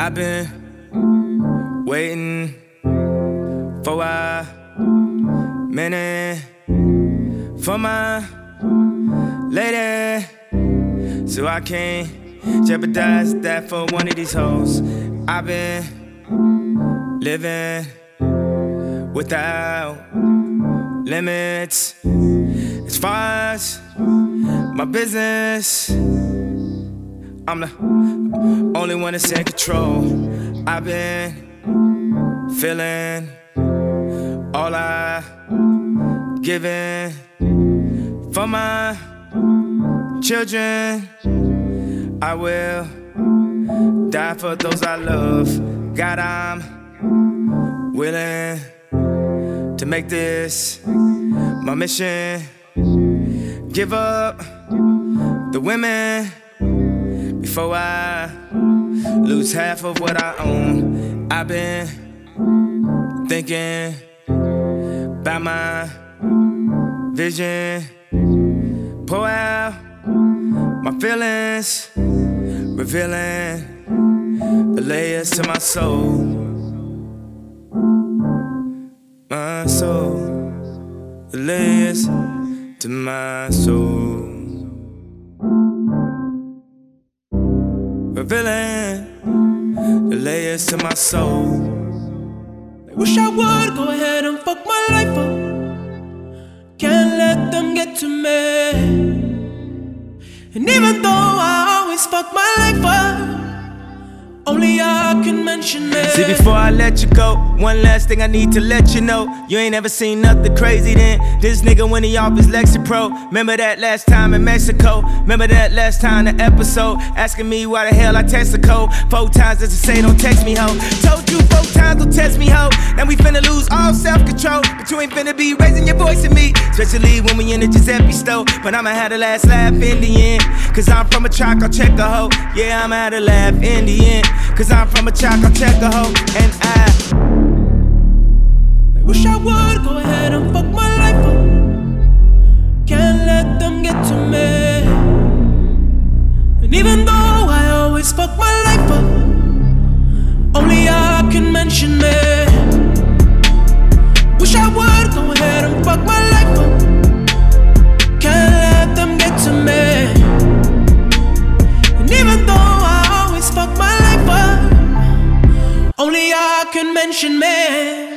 I've been waiting for a minute for my lady, so I can't jeopardize that for one of these hoes. I've been living without limits as far as my business. I'm the only one that's in control. I've been feeling all I given for my children. I will die for those I love. God, I'm willing to make this my mission. Give up the women before I lose half of what I own. I've been thinking about my vision, pour out my feelings, revealing the layers to my soul. My soul, the layers to my soul. Revealing the layers to my soul. I wish I would go ahead and fuck my life up. Can't let them get to me. And even though I always fuck my life up, only I can mention it. See, before I let you go, one last thing I need to let you know. You ain't ever seen nothing crazy then. This nigga when he off his Lexapro. Remember that last time in Mexico? Remember that last time the episode? Asking me why the hell I text the code 4 times just to say don't text me, ho. Told you 4 times don't text me, ho. Now we finna lose all self-control, but you ain't finna be raising your voice at me, especially when we in the Giuseppe store. But I'ma have the last laugh in the end, cause I'm from a track, I'll check a hoe. Yeah, I'ma have the laugh in the end, cause I'm from a track, I'll check a hoe. And I wish I would go ahead and fuck my life up. Can't let them get to me. And even though I always fuck my life up, only I can mention me. Wish I would go ahead and fuck my life up. Can't let them get to me. And even though I always fuck my life up, only I can mention me.